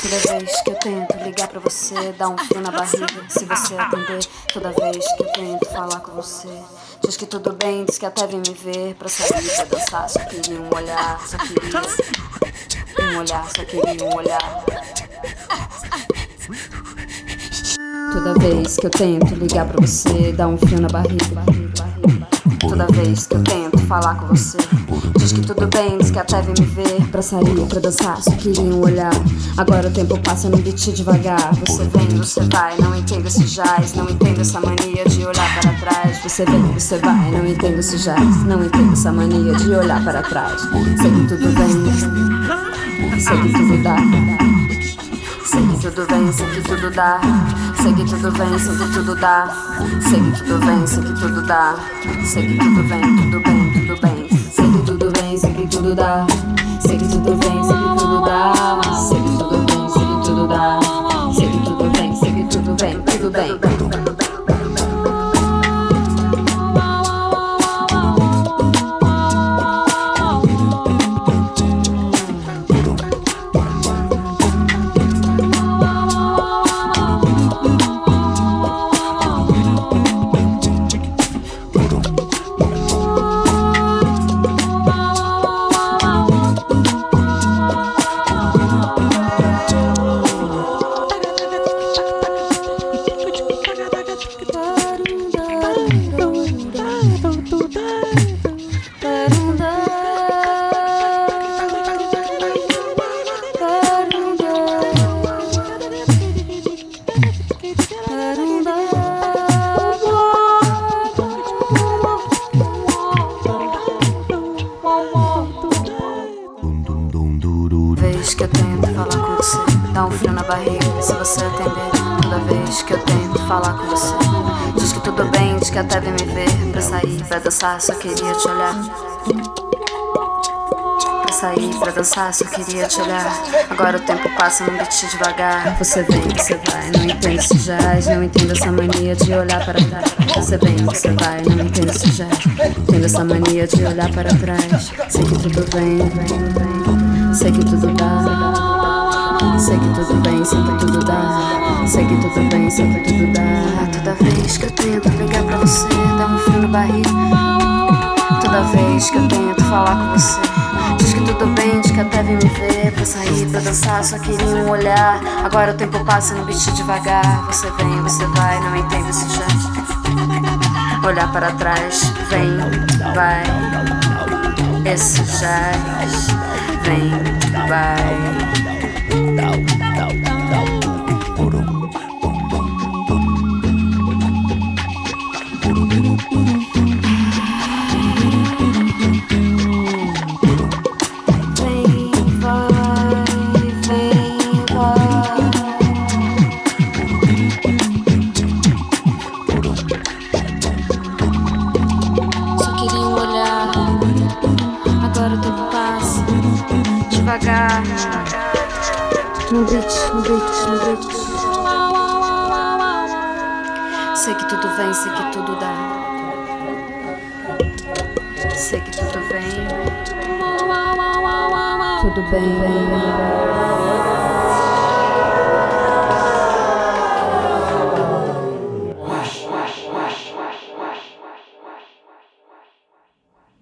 Toda vez que eu tento ligar pra você, dá um frio na barriga se você atender. Toda vez que eu tento falar com você, diz que tudo bem, diz que até vem me ver pra sair, pra dançar. Só queria um olhar, só queria um olhar, só queria um olhar. Toda vez que eu tento ligar pra você, dá um frio na barriga. Toda vez que eu tento falar com você, diz que tudo bem, diz que até vem me ver pra sair, pra dançar, só queria um olhar. Agora o tempo passa num beat devagar. Você vem, você vai, não entendo esse jazz, não entendo essa mania de olhar para trás. Você vem, você vai, não entendo esse jazz, não entendo essa mania de olhar para trás. Sei que tudo vem, sei que tudo dá. Sei que tudo vem, sei que tudo dá. Sei que tudo vem, sei que tudo dá. Sei que tudo vem, sei que tudo dá. Sei que tudo vem, tudo bem, tudo bem. Sei que tudo vem, sei que tudo dá. Sei que tudo vem, sei que tudo dá. Sei que tudo vem, sei que tudo dá. Sei que tudo vem, sei que tudo vem, tudo bem. Vez que eu tento falar com você, dá um frio na barriga se você atender. Toda vez que eu tento falar com você, diz que tudo bem, diz que até vem me ver pra sair, pra dançar, só queria te olhar. Pra sair, pra dançar, só queria te olhar. Agora o tempo passa num beat devagar. Você vem, você vai, não entendo esse jazz, não entendo essa mania de olhar para trás. Você vem, você vai, não entendo esse jazz, entendo essa mania de olhar para trás. Sei que tudo vem, sei que tudo dá. Sei que tudo bem, sei que tudo dá. Sei que tudo bem, sei que tudo dá. Toda vez que eu tento ligar pra você, dá um frio na barriga. Toda vez que eu tento falar com você, diz que tudo bem, diz que até vem me ver pra sair, pra dançar, só queria um olhar. Agora o tempo passa no beat devagar. Você vem, você vai, não entendo esse jeito. Olhar para trás, vem, vai. Esse jazz, vem, vai. Devagar, no beat. Sei que tudo vem, sei que tudo dá. Sei que tudo vem, tudo bem.